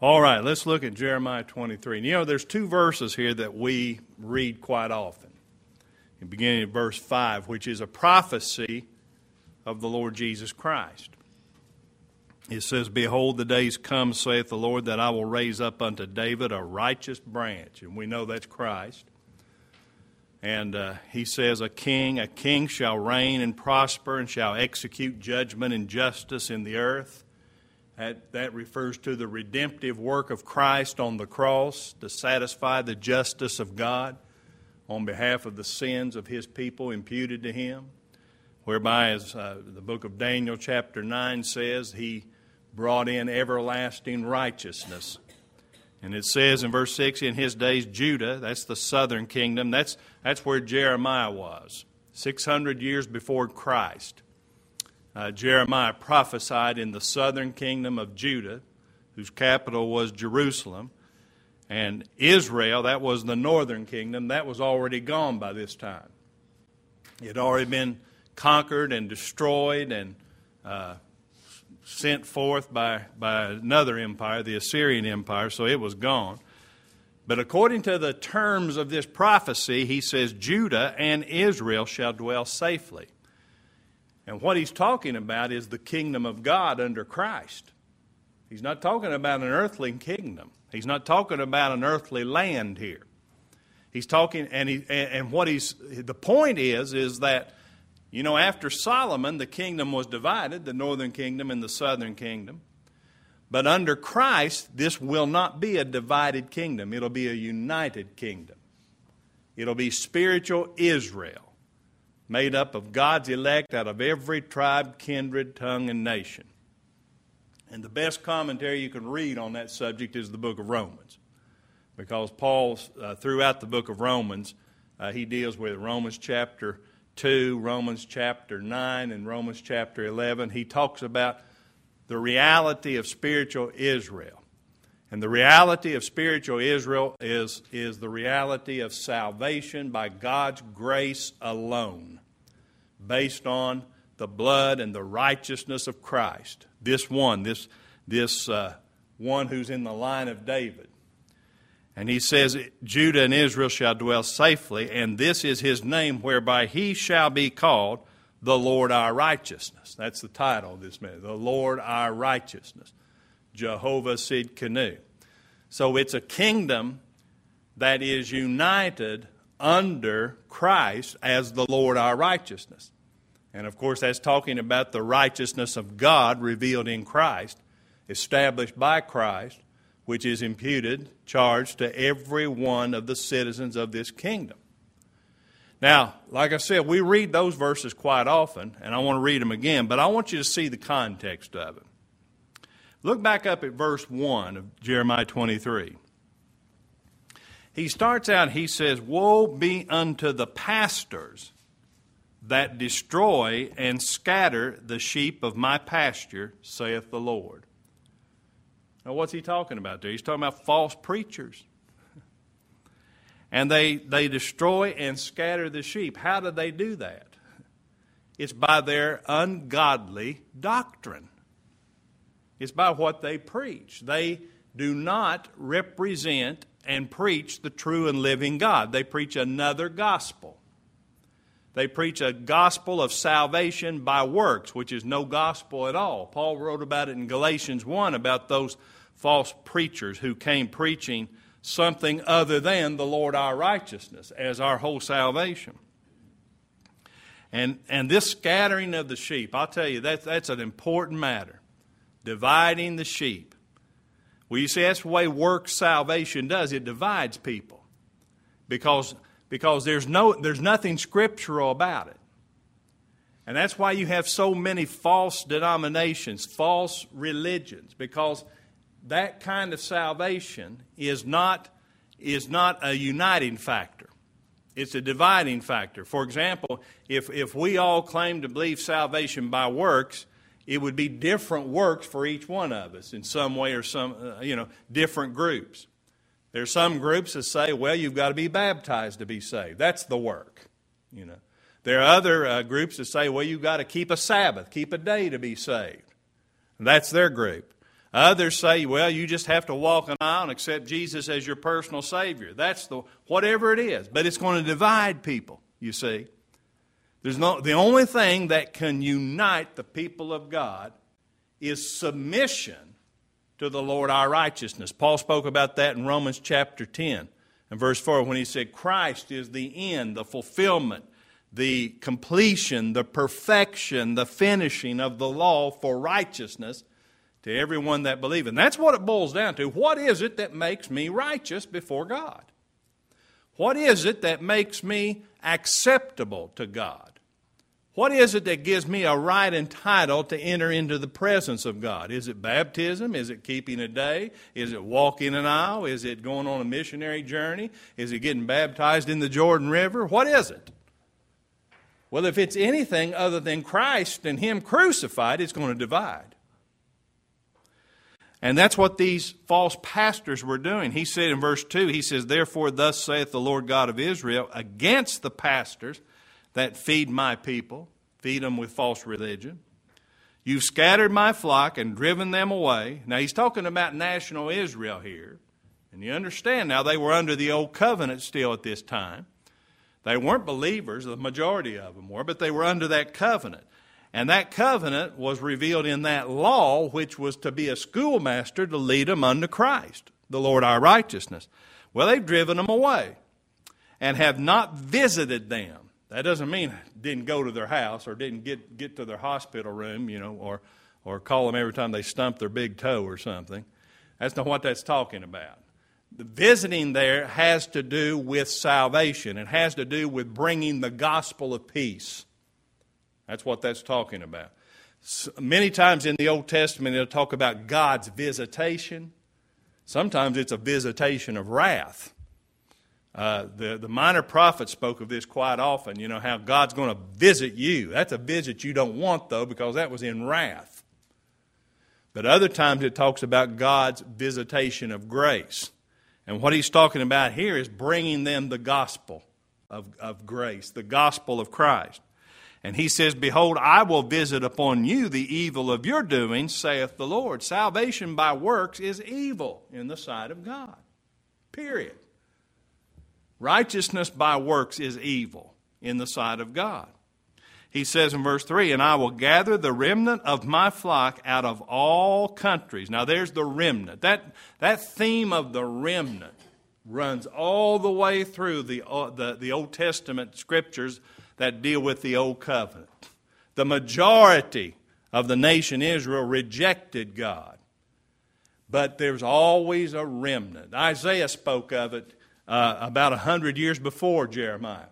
All right, let's look at Jeremiah 23. And, there's two verses here that we read quite often. Beginning at verse 5, which is a prophecy of the Lord Jesus Christ. It says, "Behold, the days come, saith the Lord, that I will raise up unto David a righteous branch." And we know that's Christ. And he says, a king shall reign and prosper and shall execute judgment and justice in the earth. That refers to the redemptive work of Christ on the cross to satisfy the justice of God on behalf of the sins of his people imputed to him, whereby, as the book of Daniel chapter 9 says, he brought in everlasting righteousness. And it says in verse 6, in his days Judah, that's the southern kingdom, that's where Jeremiah was, 600 years before Christ. Jeremiah prophesied in the southern kingdom of Judah, whose capital was Jerusalem. And Israel, that was the northern kingdom, that was already gone by this time. It had already been conquered and destroyed and sent forth by another empire, the Assyrian Empire, so it was gone. But according to the terms of this prophecy, he says, Judah and Israel shall dwell safely. And what he's talking about is the kingdom of God under Christ. He's not talking about an earthly kingdom. He's not talking about an earthly land here. He's talking, the point is that, after Solomon, the kingdom was divided, the northern kingdom and the southern kingdom. But under Christ, this will not be a divided kingdom. It'll be a united kingdom. It'll be spiritual Israel, made up of God's elect out of every tribe, kindred, tongue, and nation. And the best commentary you can read on that subject is the book of Romans. Because Paul, throughout the book of Romans, he deals with Romans chapter 2, Romans chapter 9, and Romans chapter 11. He talks about the reality of spiritual Israel. And the reality of spiritual Israel is the reality of salvation by God's grace alone, based on the blood and the righteousness of Christ. This one who's in the line of David. And he says, Judah and Israel shall dwell safely, and this is his name whereby he shall be called the Lord our righteousness. That's the title of this message, the Lord our righteousness. Jehovah Sidkenu. So it's a kingdom that is united under Christ as the Lord our righteousness. And of course that's talking about the righteousness of God revealed in Christ, established by Christ, which is imputed, charged to every one of the citizens of this kingdom. Now, like I said, we read those verses quite often, and I want to read them again, but I want you to see the context of it. Look back up at verse 1 of Jeremiah 23. He starts out, he says, "Woe be unto the pastors that destroy and scatter the sheep of my pasture, saith the Lord." Now, what's he talking about there? He's talking about false preachers. And they destroy and scatter the sheep. How do they do that? It's by their ungodly doctrine. It's by what they preach. They do not represent and preach the true and living God. They preach another gospel. They preach a gospel of salvation by works, which is no gospel at all. Paul wrote about it in Galatians 1 about those false preachers who came preaching something other than the Lord our righteousness as our whole salvation. And this scattering of the sheep, I'll tell you, that's an important matter. Dividing the sheep. Well, you see, that's the way works salvation does. It divides people. Because there's nothing scriptural about it. And that's why you have so many false denominations, false religions, because that kind of salvation is not a uniting factor. It's a dividing factor. For example, if we all claim to believe salvation by works, it would be different works for each one of us in some way or some, different groups. There are some groups that say, well, you've got to be baptized to be saved. That's the work. There are other groups that say, well, you've got to keep a Sabbath, keep a day to be saved. And that's their group. Others say, well, you just have to walk an aisle and accept Jesus as your personal Savior. That's whatever it is. But it's going to divide people, you see. The only thing that can unite the people of God is submission to the Lord our righteousness. Paul spoke about that in Romans chapter 10 and verse 4 when he said, Christ is the end, the fulfillment, the completion, the perfection, the finishing of the law for righteousness to everyone that believeth. And that's what it boils down to. What is it that makes me righteous before God? What is it that makes me acceptable to God? What is it that gives me a right and title to enter into the presence of God? Is it baptism? Is it keeping a day? Is it walking an aisle? Is it going on a missionary journey? Is it getting baptized in the Jordan River? What is it? Well, if it's anything other than Christ and Him crucified, it's going to divide. And that's what these false pastors were doing. He said in verse 2, he says, Therefore thus saith the Lord God of Israel, against the pastors that feed my people, feed them with false religion. You've scattered my flock and driven them away. Now he's talking about national Israel here. And you understand now they were under the old covenant still at this time. They weren't believers, the majority of them were, but they were under that covenant. And that covenant was revealed in that law, which was to be a schoolmaster to lead them unto Christ, the Lord our righteousness. Well, they've driven them away and have not visited them. That doesn't mean didn't go to their house or didn't get to their hospital room, or call them every time they stump their big toe or something. That's not what that's talking about. The visiting there has to do with salvation. It has to do with bringing the gospel of peace. That's what that's talking about. So, many times in the Old Testament it'll talk about God's visitation. Sometimes it's a visitation of wrath. The minor prophets spoke of this quite often, how God's going to visit you. That's a visit you don't want, though, because that was in wrath. But other times it talks about God's visitation of grace. And what he's talking about here is bringing them the gospel of grace, the gospel of Christ. And he says, Behold, I will visit upon you the evil of your doings, saith the Lord. Salvation by works is evil in the sight of God. Period. Righteousness by works is evil in the sight of God. He says in verse 3, And I will gather the remnant of my flock out of all countries. Now there's the remnant. That theme of the remnant runs all the way through the Old Testament scriptures that deal with the Old Covenant. The majority of the nation Israel rejected God. But there's always a remnant. Isaiah spoke of it about 100 years before Jeremiah.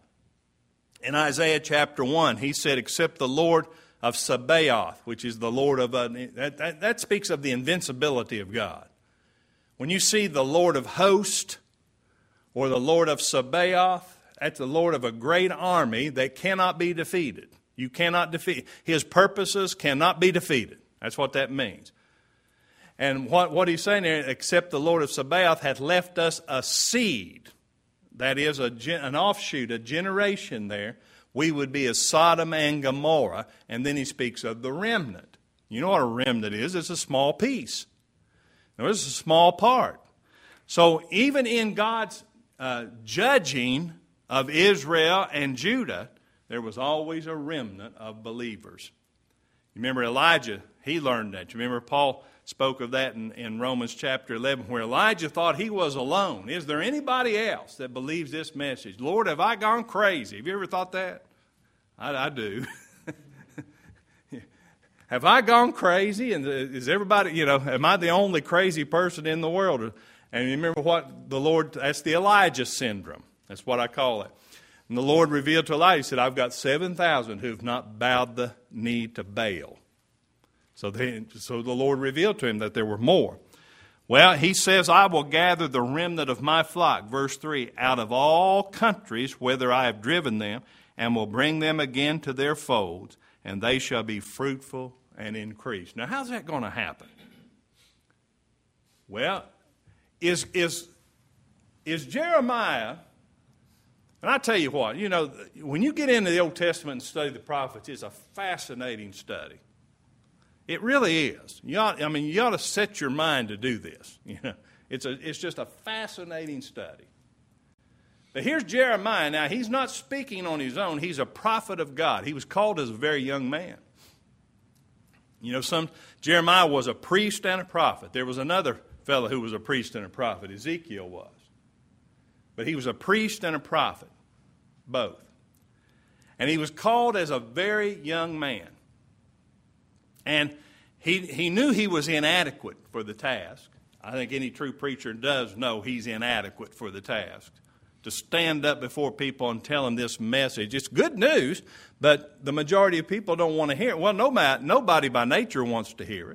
In Isaiah chapter 1, he said, Except the Lord of Sabaoth, which is the Lord of... that speaks of the invincibility of God. When you see the Lord of hosts or the Lord of Sabaoth, that's the Lord of a great army that cannot be defeated. You cannot defeat. His purposes cannot be defeated. That's what that means. And what he's saying there, except the Lord of Sabaoth hath left us a seed. That is an offshoot, a generation there. We would be as Sodom and Gomorrah. And then he speaks of the remnant. You know what a remnant is? It's a small piece. Now, it's a small part. So even in God's judging of Israel and Judah, there was always a remnant of believers. You remember Elijah, he learned that. You remember Paul spoke of that in Romans chapter 11, where Elijah thought he was alone. Is there anybody else that believes this message? Lord, have I gone crazy? Have you ever thought that? I do. Have I gone crazy? And is everybody, am I the only crazy person in the world? And you remember what the Lord, that's the Elijah syndrome. That's what I call it. And the Lord revealed to Elijah, he said, I've got 7,000 who have not bowed the knee to Baal. So the Lord revealed to him that there were more. Well, he says, I will gather the remnant of my flock, verse 3, out of all countries whither I have driven them, and will bring them again to their folds, and they shall be fruitful and increase. Now, how's that going to happen? Well, is Jeremiah... And I tell you what, when you get into the Old Testament and study the prophets, it's a fascinating study. It really is. You ought to set your mind to do this. It's just a fascinating study. But here's Jeremiah. Now, he's not speaking on his own. He's a prophet of God. He was called as a very young man. Jeremiah was a priest and a prophet. There was another fellow who was a priest and a prophet. Ezekiel was. But he was a priest and a prophet, both. And he was called as a very young man. And he knew he was inadequate for the task. I think any true preacher does know he's inadequate for the task. To stand up before people and tell them this message. It's good news, but the majority of people don't want to hear it. Well, nobody by nature wants to hear it.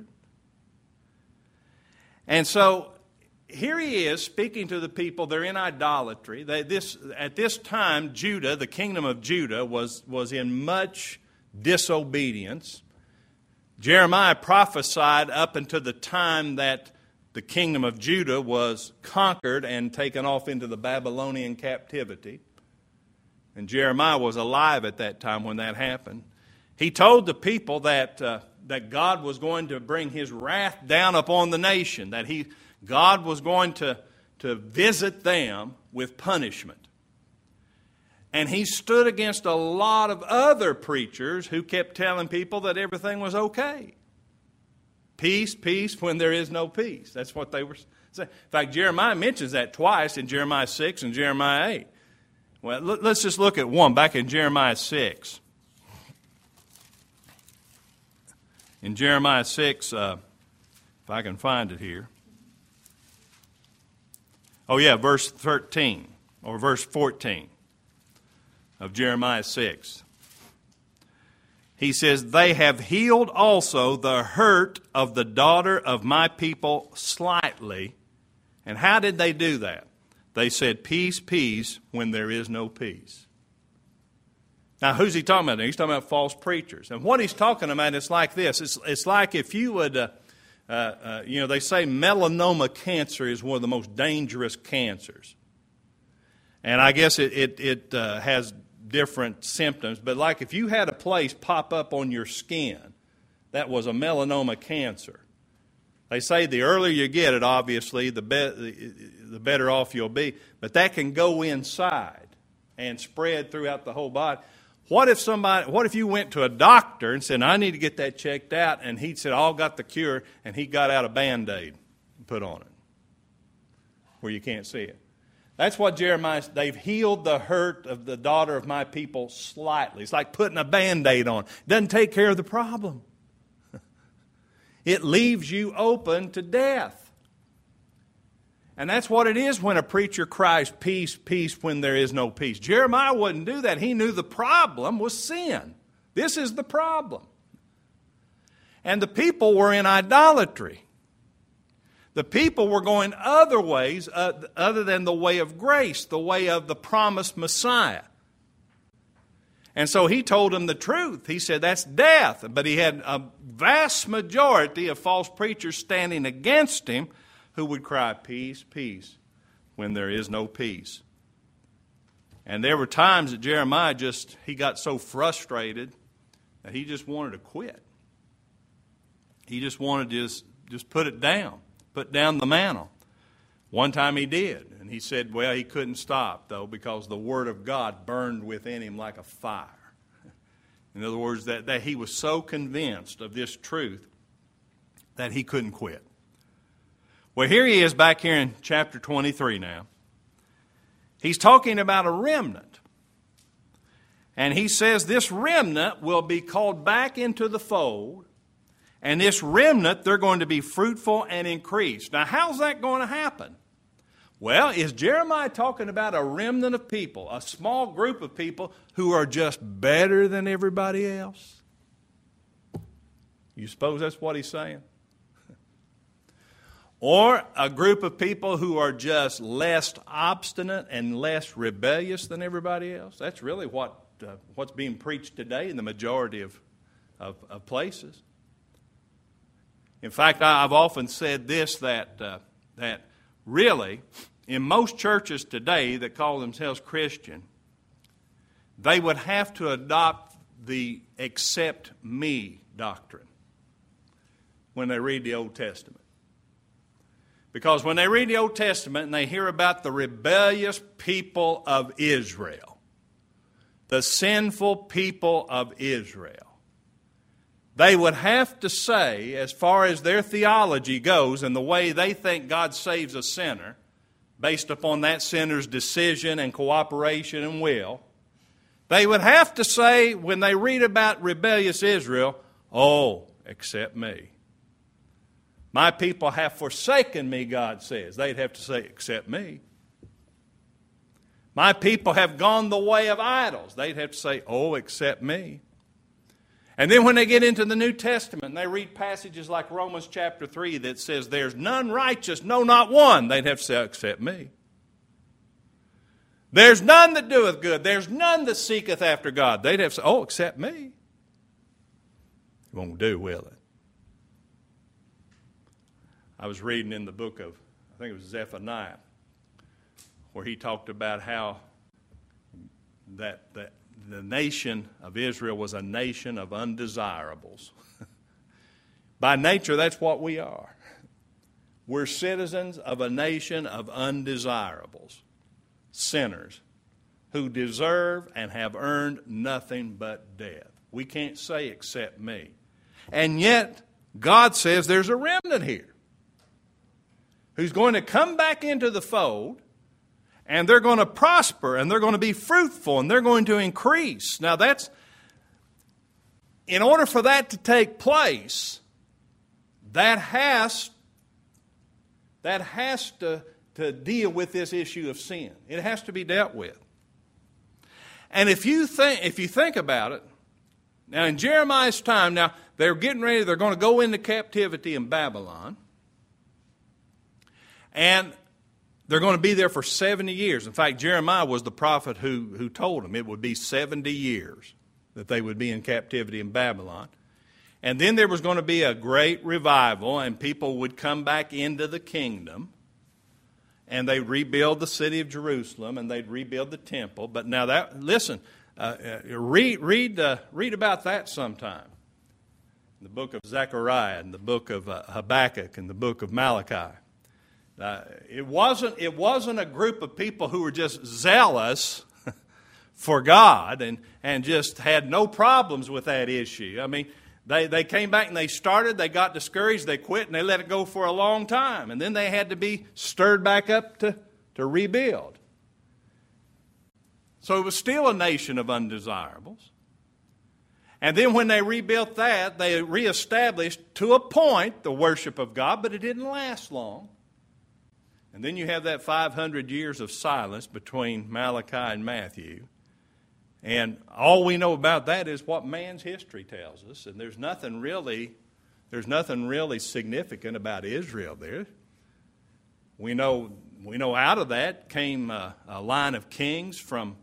And so here he is speaking to the people. They're in idolatry. At this time, Judah, the kingdom of Judah, was in much disobedience. Jeremiah prophesied up until the time that the kingdom of Judah was conquered and taken off into the Babylonian captivity. And Jeremiah was alive at that time when that happened. He told the people that God was going to bring His wrath down upon the nation, that God was going to visit them with punishment. And he stood against a lot of other preachers who kept telling people that everything was okay. Peace, peace, when there is no peace. That's what they were saying. In fact, Jeremiah mentions that twice in Jeremiah 6 and Jeremiah 8. Well, let's just look at one back in Jeremiah 6. In Jeremiah 6, if I can find it here. Oh yeah, verse 13 or verse 14 of Jeremiah 6. He says, "They have healed also the hurt of the daughter of my people slightly." And how did they do that? They said, "Peace, peace," when there is no peace. Now, who's he talking about? He's talking about false preachers. And what he's talking about is like this. It's like if you would, they say melanoma cancer is one of the most dangerous cancers. And I guess it has different symptoms, but like if you had a place pop up on your skin, that was a melanoma cancer. They say the earlier you get it, obviously, the better off you'll be, but that can go inside and spread throughout the whole body. What if you went to a doctor and said, "I need to get that checked out," and he said, "I'll got the cure," and he got out a Band-Aid and put on it where you can't see it? That's what Jeremiah said. They've healed the hurt of the daughter of my people slightly. It's like putting a Band-Aid on. It doesn't take care of the problem. It leaves you open to death. And that's what it is when a preacher cries, "Peace, peace," when there is no peace. Jeremiah wouldn't do that. He knew the problem was sin. This is the problem. And the people were in idolatry. The people were going other ways other than the way of grace, the way of the promised Messiah. And so he told them the truth. He said that's death. But he had a vast majority of false preachers standing against him who would cry, "Peace, peace," when there is no peace. And there were times that Jeremiah he got so frustrated that he just wanted to quit. He just wanted to just put it down. Put down the mantle. One time he did, and he said, he couldn't stop, though, because the Word of God burned within him like a fire. In other words, that he was so convinced of this truth that he couldn't quit. Well, here he is back here in chapter 23 now. He's talking about a remnant. And he says this remnant will be called back into the fold. And this remnant, they're going to be fruitful and increase. Now, how's that going to happen? Well, is Jeremiah talking about a remnant of people, a small group of people who are just better than everybody else? You suppose that's what he's saying? Or a group of people who are just less obstinate and less rebellious than everybody else? That's really what's being preached today in the majority of places. In fact, I've often said this, that really, in most churches today that call themselves Christian, they would have to adopt the accept me doctrine. when they read the Old Testament. Because when they read the Old Testament and they hear about the rebellious people of Israel, the sinful people of Israel, they would have to say, as far as their theology goes and the way they think God saves a sinner, based upon that sinner's decision and cooperation and will, they would have to say, when they read about rebellious Israel, oh, except me. My people have forsaken me, God says. They'd have to say, except me. My people have gone the way of idols. They'd have to say, oh, except me. And then when they get into the New Testament and they read passages like Romans chapter 3 that says, there's none righteous, no, not one, they'd have to say, except me. There's none that doeth good. There's none that seeketh after God. They'd have to say, oh, except me. It won't do, will it? I was reading in the book of, I think it was Zephaniah, where he talked about how that the nation of Israel was a nation of undesirables. By nature, that's what we are. We're citizens of a nation of undesirables, sinners, who deserve and have earned nothing but death. We can't say except me. And yet, God says there's a remnant here who's going to come back into the fold, and they're going to prosper, and they're going to be fruitful, and they're going to increase. Now that's, in order for that to take place, that has to deal with this issue of sin. It has to be dealt with. And if you think about it, now in Jeremiah's time, now they're getting ready, they're going to go into captivity in Babylon. And they're going to be there for 70 years. In fact, Jeremiah was the prophet who told them it would be 70 years that they would be in captivity in Babylon. And then there was going to be a great revival, and people would come back into the kingdom, and they'd rebuild the city of Jerusalem, and they'd rebuild the temple. But now that, listen, read about that sometime. In the book of Zechariah, and the book of Habakkuk, and the book of Malachi. It wasn't a group of people who were just zealous for God and just had no problems with that issue. I mean, they came back and they got discouraged, they quit, and they let it go for a long time. And then they had to be stirred back up to rebuild. So it was still a nation of undesirables. And then when they rebuilt that, they reestablished to a point the worship of God, but it didn't last long. And then you have that 500 years of silence between Malachi and Matthew. And all we know about that is what man's history tells us. And there's nothing really significant about Israel there. We know out of that came a line of kings from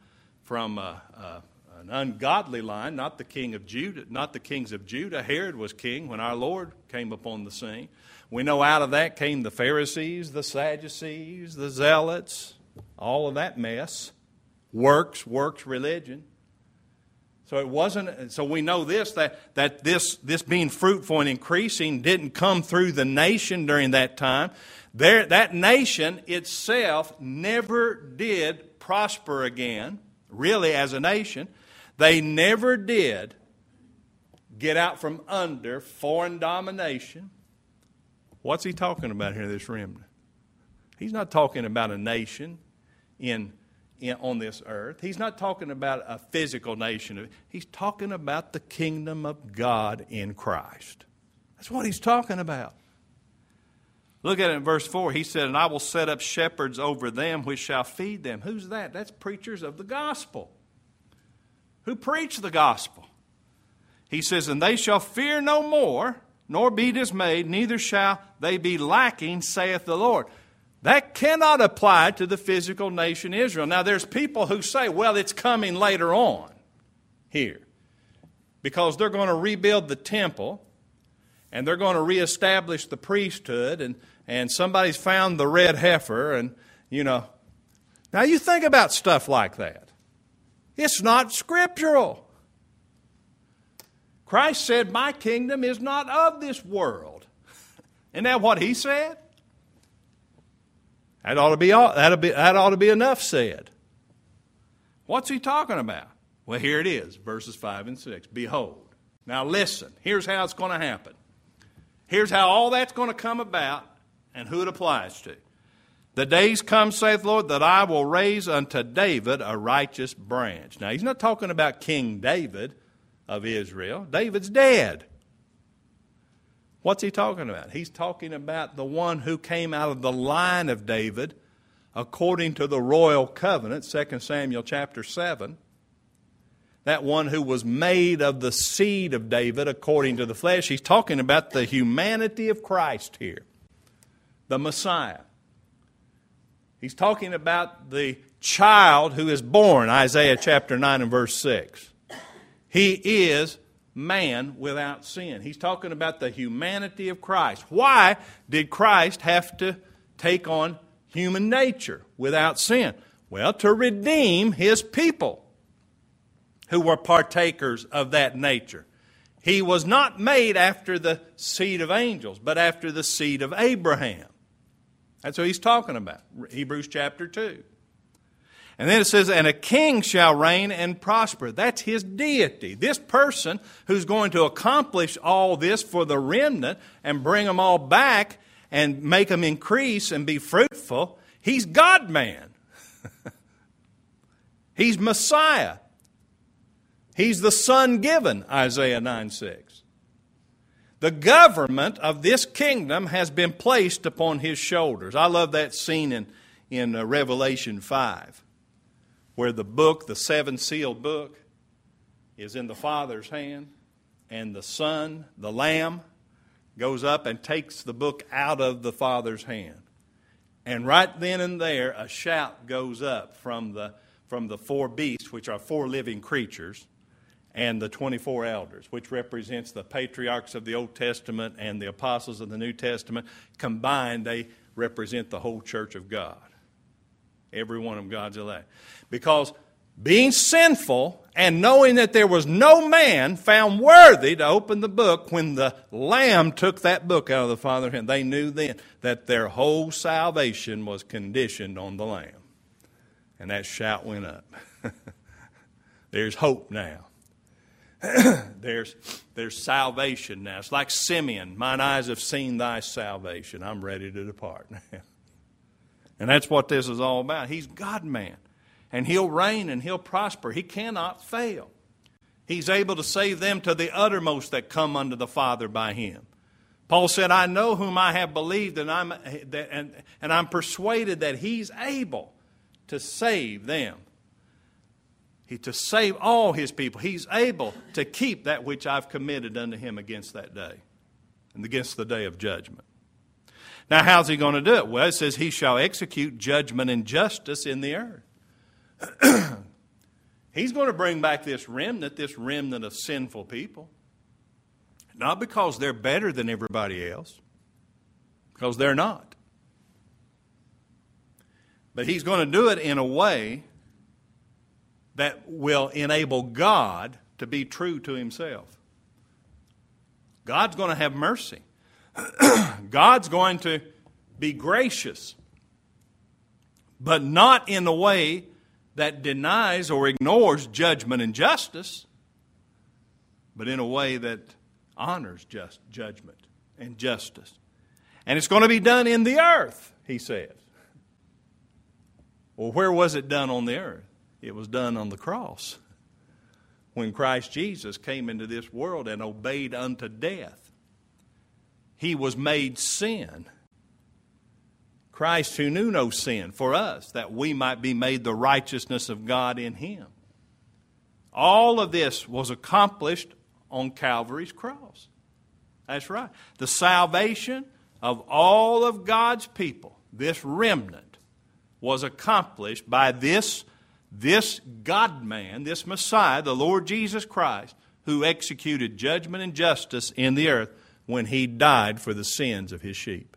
an ungodly line, not the king of Judah, not the kings of Judah. Herod was king when our Lord came upon the scene. We know out of that came the Pharisees, the Sadducees, the Zealots, all of that mess. Works religion. So it wasn't. So we know this that this being fruitful and increasing didn't come through the nation during that time. That nation itself never did prosper again, really, as a nation. They never did get out from under foreign domination. What's he talking about here, this remnant? He's not talking about a nation on this earth. He's not talking about a physical nation. He's talking about the kingdom of God in Christ. That's what he's talking about. Look at it in verse 4. He said, and I will set up shepherds over them which shall feed them. Who's that? That's preachers of the gospel. Who preach the gospel. He says, and they shall fear no more, nor be dismayed, neither shall they be lacking, saith the Lord. That cannot apply to the physical nation Israel. Now, there's people who say, well, it's coming later on here. Because they're going to rebuild the temple, and they're going to reestablish the priesthood, and somebody's found the red heifer, and, you know. Now, you think about stuff like that. It's not scriptural. Christ said, my kingdom is not of this world. Isn't that what he said? That ought to be enough said. What's he talking about? Well, here it is, verses 5 and 6. Behold. Now listen, here's how it's going to happen. Here's how all that's going to come about and who it applies to. The days come, saith the Lord, that I will raise unto David a righteous branch. Now, he's not talking about King David of Israel. David's dead. What's he talking about? He's talking about the one who came out of the line of David according to the royal covenant, 2 Samuel chapter 7. That one who was made of the seed of David according to the flesh. He's talking about the humanity of Christ here, the Messiah. He's talking about the child who is born, Isaiah chapter 9 and verse 6. He is man without sin. He's talking about the humanity of Christ. Why did Christ have to take on human nature without sin? Well, to redeem his people who were partakers of that nature. He was not made after the seed of angels, but after the seed of Abraham. That's what he's talking about, Hebrews chapter 2. And then it says, and a king shall reign and prosper. That's his deity. This person who's going to accomplish all this for the remnant and bring them all back and make them increase and be fruitful, he's God-man. He's Messiah. He's the Son given, Isaiah 9:6. The government of this kingdom has been placed upon his shoulders. I love that scene in Revelation 5, where the book, the seven-sealed book, is in the Father's hand, and the Son, the Lamb, goes up and takes the book out of the Father's hand. And right then and there, a shout goes up from the four beasts, which are four living creatures, and the 24 elders, which represents the patriarchs of the Old Testament and the apostles of the New Testament. Combined, they represent the whole church of God. Every one of God's elect. Because being sinful and knowing that there was no man found worthy to open the book, when the Lamb took that book out of the Father's hand, they knew then that their whole salvation was conditioned on the Lamb. And that shout went up. There's hope now. There's salvation now. It's like Simeon. Mine eyes have seen thy salvation. I'm ready to depart now. And that's what this is all about. He's God-man. And he'll reign and he'll prosper. He cannot fail. He's able to save them to the uttermost that come unto the Father by him. Paul said, I know whom I have believed, and I'm persuaded that he's able to save them. To save all his people. He's able to keep that which I've committed unto him against that day and against the day of judgment. Now, how's he going to do it? Well, it says he shall execute judgment and justice in the earth. He's going to bring back this remnant of sinful people. Not because they're better than everybody else, because they're not. But he's going to do it in a way that will enable God to be true to himself. God's going to have mercy. God's going to be gracious, but not in a way that denies or ignores judgment and justice, but in a way that honors just judgment and justice. And it's going to be done in the earth, he says. Well, where was it done on the earth? It was done on the cross. When Christ Jesus came into this world and obeyed unto death. He was made sin. Christ who knew no sin for us, that we might be made the righteousness of God in him. All of this was accomplished on Calvary's cross. That's right. The salvation of all of God's people, this remnant, was accomplished by this God-man, this Messiah, the Lord Jesus Christ, who executed judgment and justice in the earth when he died for the sins of his sheep.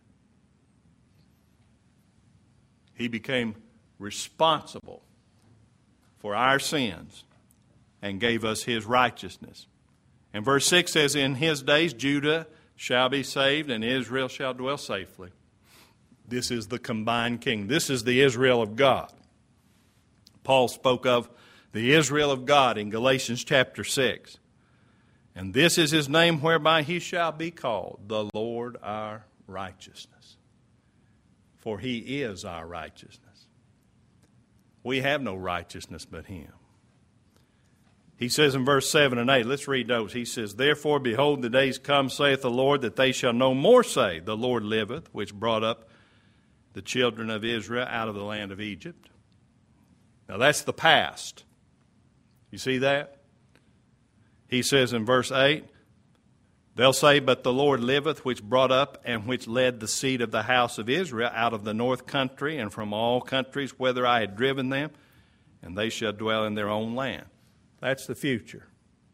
He became responsible for our sins and gave us his righteousness. And verse 6 says, in his days Judah shall be saved, and Israel shall dwell safely. This is the combined kingdom. This is the Israel of God. Paul spoke of the Israel of God in Galatians chapter 6. And this is his name whereby he shall be called, the Lord our righteousness. For he is our righteousness. We have no righteousness but him. He says in verse 7 and 8, let's read those. He says, Therefore, behold, the days come, saith the Lord, that they shall no more say, The Lord liveth, which brought up the children of Israel out of the land of Egypt. Now that's the past. You see that? He says in verse 8, They'll say, But the Lord liveth, which brought up and which led the seed of the house of Israel out of the north country and from all countries whither I had driven them, and they shall dwell in their own land. That's the future.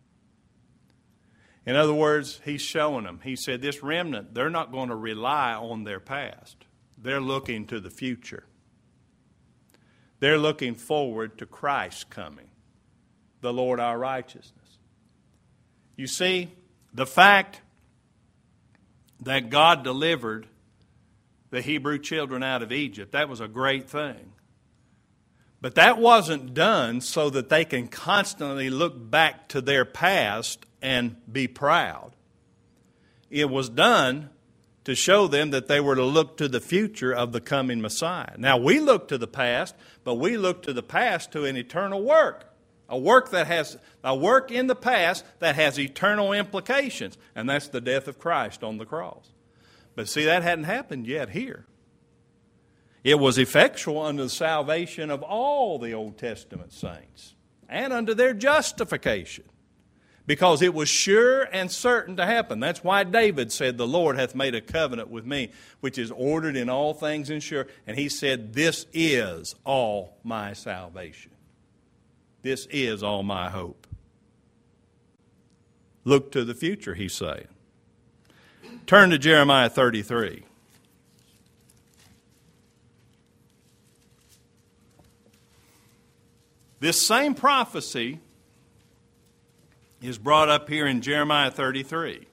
In other words, he's showing them. He said this remnant, they're not going to rely on their past. They're looking to the future. They're looking forward to Christ's coming, the Lord our righteousness. You see, the fact that God delivered the Hebrew children out of Egypt, that was a great thing. But that wasn't done so that they can constantly look back to their past and be proud. It was done to show them that they were to look to the future of the coming Messiah. Now, we look to the past, but we look to the past to an eternal work. A work in the past that has eternal implications, and that's the death of Christ on the cross. But see, that hadn't happened yet here. It was effectual unto the salvation of all the Old Testament saints and unto their justification, because it was sure and certain to happen. That's why David said, The Lord hath made a covenant with me, which is ordered in all things and sure. And he said, This is all my salvation. This is all my hope. Look to the future, he's saying. Turn to Jeremiah 33. This same prophecy is brought up here in Jeremiah 33.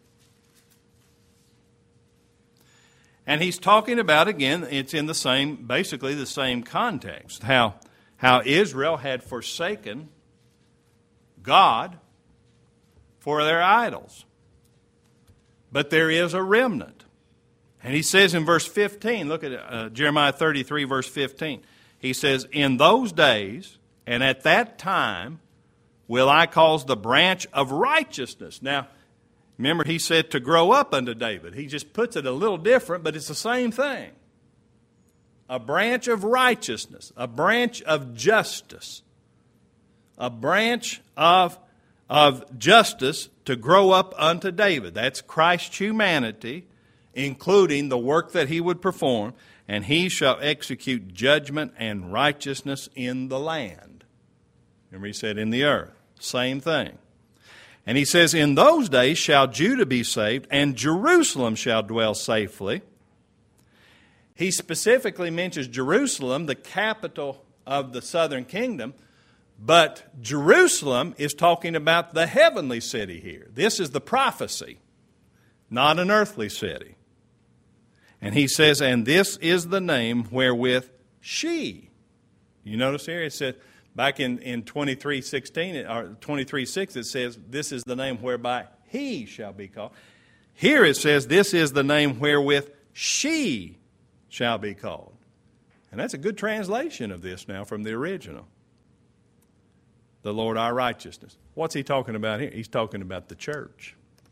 And he's talking about, again, it's in basically the same context, how Israel had forsaken God for their idols. But there is a remnant. And he says in verse 15, look at Jeremiah 33, verse 15. He says, In those days and at that time will I cause the branch of righteousness. Now, remember he said to grow up unto David. He just puts it a little different, but it's the same thing. A branch of righteousness, a branch of justice, a branch of justice to grow up unto David. That's Christ's humanity, including the work that he would perform, and he shall execute judgment and righteousness in the land. Remember he said in the earth. Same thing. And he says, In those days shall Judah be saved, and Jerusalem shall dwell safely. He specifically mentions Jerusalem, the capital of the southern kingdom, but Jerusalem is talking about the heavenly city here. This is the prophecy, not an earthly city. And he says, And this is the name wherewith she. You notice here it said, back in 23:16 or 23:6 it says, This is the name whereby he shall be called. Here it says, This is the name wherewith she shall be called. And that's a good translation of this now from the original. The Lord our righteousness. What's he talking about here? He's talking about the church.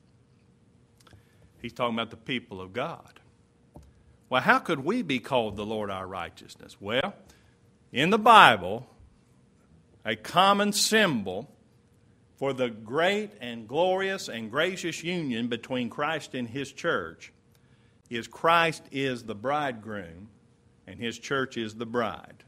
He's talking about the people of God. Well, how could we be called the Lord our righteousness? Well, in the Bible, a common symbol for the great and glorious and gracious union between Christ and his church is Christ is the bridegroom and his church is the bride.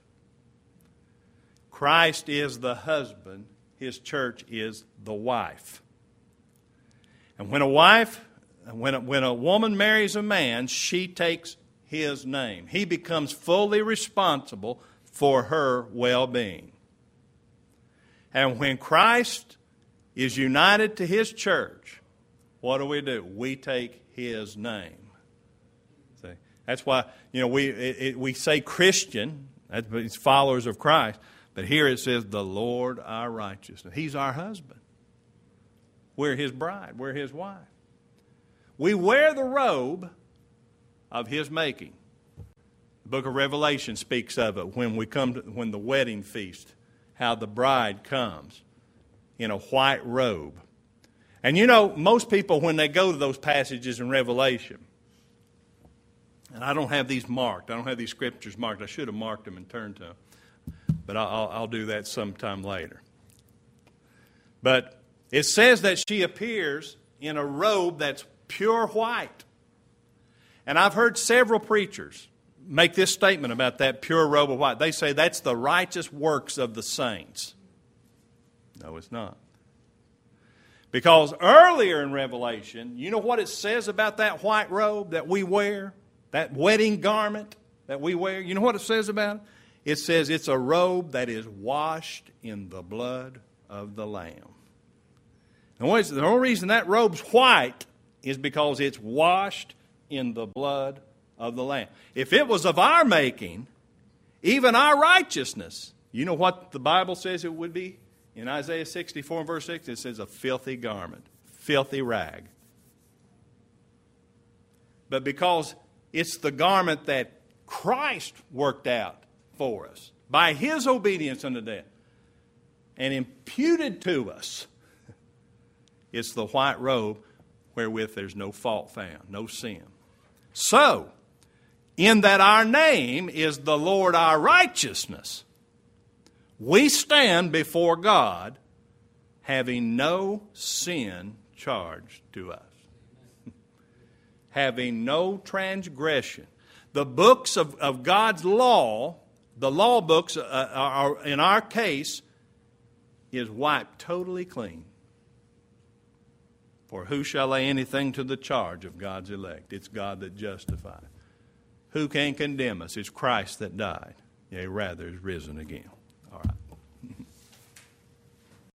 Christ is the husband, his church is the wife. And when a woman marries a man, she takes his name. He becomes fully responsible for her well-being. And when Christ is united to his church, what do? We take His name. See? That's why, we say Christian, it's followers of Christ, but here it says the Lord our righteousness. He's our husband. We're His bride. We're His wife. We wear the robe of His making. The book of Revelation speaks of it when the wedding feast, how the bride comes in a white robe. And most people, when they go to those passages in Revelation, and I don't have these marked. I don't have these scriptures marked. I should have marked them and turned to them. But I'll do that sometime later. But it says that she appears in a robe that's pure white. And I've heard several preachers make this statement about that pure robe of white. They say that's the righteous works of the saints. No, it's not. Because earlier in Revelation, you know what it says about that white robe that we wear? That wedding garment that we wear? You know what it says about it? It says it's a robe that is washed in the blood of the Lamb. And the only reason that robe's white is because it's washed in the blood of the Lamb. If it was of our making, even our righteousness, you know what the Bible says it would be? In Isaiah 64 and verse 6, it says a filthy garment, filthy rag. But because it's the garment that Christ worked out for us by His obedience unto death and imputed to us, it's the white robe wherewith there's no fault found, no sin. So, in that our name is the Lord our righteousness, we stand before God having no sin charged to us. Having no transgression. The books of God's law, the law books are in our case, is wiped totally clean. For who shall lay anything to the charge of God's elect? It's God that justifies. Who can condemn us? It's Christ that died. Yea, rather is risen again.